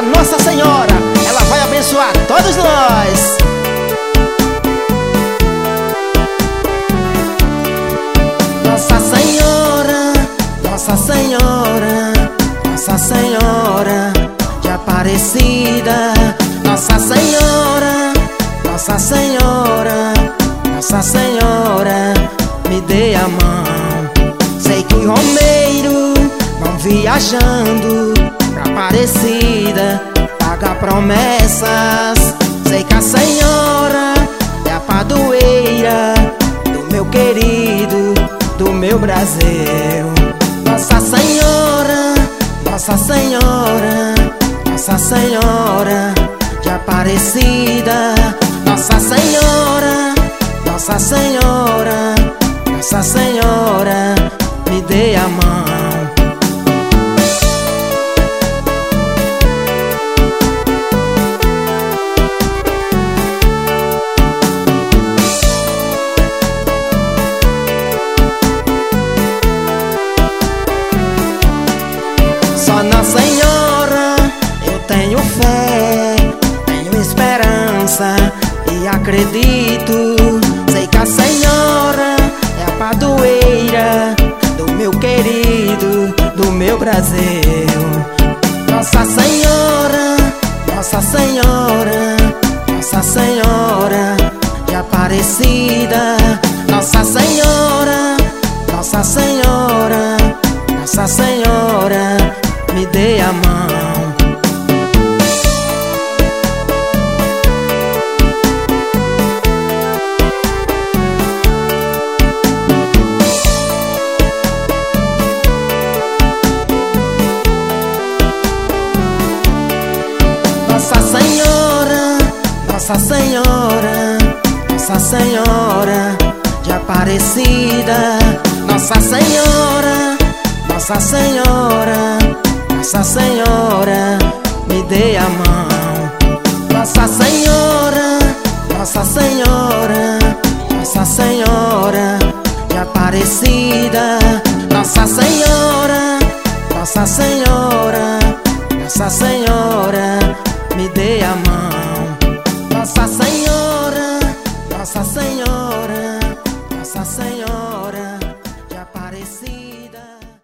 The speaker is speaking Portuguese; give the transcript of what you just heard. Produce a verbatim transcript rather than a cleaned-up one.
Nossa Senhora, ela vai abençoar todos nós. Nossa Senhora, Nossa Senhora, Nossa Senhora de Aparecida. Nossa Senhora, Nossa Senhora, Nossa Senhora, me dê a mão. Sei que o romeiro vão viajando pra Aparecida paga promessas. Sei que a Senhora é a padroeira do meu querido, do meu Brasil. Nossa Senhora, Nossa Senhora, Nossa Senhora de Aparecida. Nossa Senhora, Nossa Senhora, Nossa Senhora, me dê a mão. Só na Senhora eu tenho fé, tenho esperança e acredito. Sei que a Senhora é a padroeira do meu querido, do meu Brasil. Nossa Senhora, Nossa Senhora, Nossa Senhora de Aparecida. Nossa Senhora, Nossa Senhora, Nossa Senhora, me dê a mão. Nossa Senhora, Nossa Senhora, Nossa Senhora de Aparecida. Nossa Senhora, Nossa Senhora, Nossa Senhora, me dê a mão. Nossa Senhora, Nossa Senhora, Nossa Senhora de Aparecida. Nossa Senhora, Nossa Senhora, Nossa Senhora, me dê a mão. Nossa Senhora, Nossa Senhora.